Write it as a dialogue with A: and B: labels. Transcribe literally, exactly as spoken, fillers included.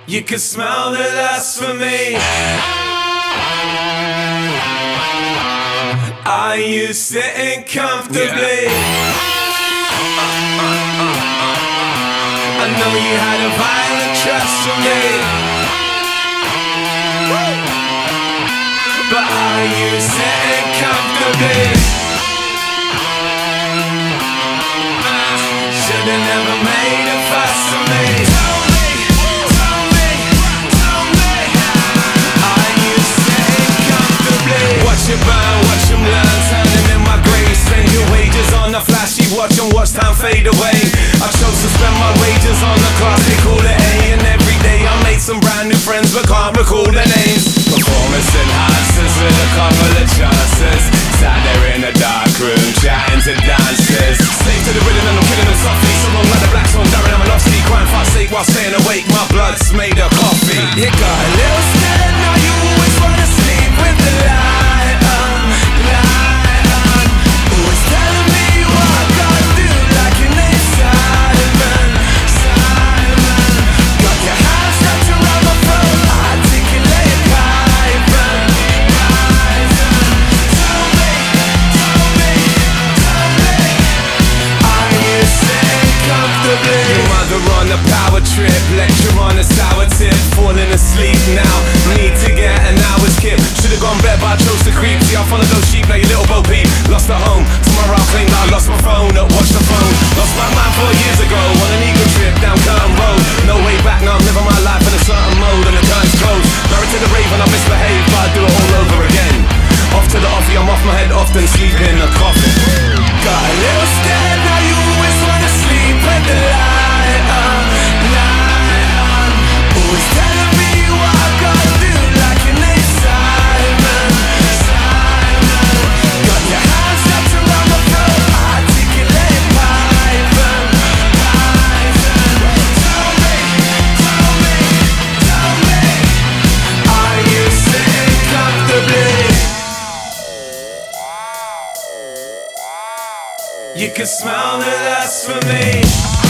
A: You can smell the lust for me. Are you sitting comfortably? I know you had a violent trust for me, but are you sitting comfortably? Should've never made a fuss for me. Tell me, tell me, tell me, are you sitting comfortably? Watch it burn, watch them learn, turn them in my grave. Spend your wages on the flashy watch and watch time fade away. I chose to spend my wages on the class, they call it A. And every day I made some brand new friends but can't recall their names. Performance enhancers with a couple of chances. Sat there in a dark room chatting to dancers. Slave to the rhythm and I'm killing them softly. So long like the black swan, Darren Aronofsky. Crying for sake while staying awake, my blood's made of coffee. You got a little scared, now you always wanna sleep with the light on, light on. Always telling me what I gotta do, like your name's Simon, Simon. Got your hands wrapped around my throat, articulate Python, Python. Tell me, tell me, tell me, are you sitting comfortably? Your mother on a power trip, lecture on a sour tip, falling asleep now, need to get an hour's kip. Should've gone bed but I chose to creep. See I followed those sheep, now you little bo peep. Lost at home, tomorrow I'll claim that I lost my phone. Watch the phone, lost my mind four years ago on an eagle trip down Curtin Road. No way back, now I'm living my life in a certain mode and the curtain's closed. Married to the rave and I misbehave, but I do it all over again. Off to the offie, I'm off my head, often sleep in a coffin. Got a little scared, now you always wanna sleep with the light on, light on. Always telling me what I gotta do, like your name's Simon, Simon. Got your hands wrapped around my throat, articulate Python, Python. Tell me, tell me, tell me, are you sitting comfortably? You can smell the lust for me.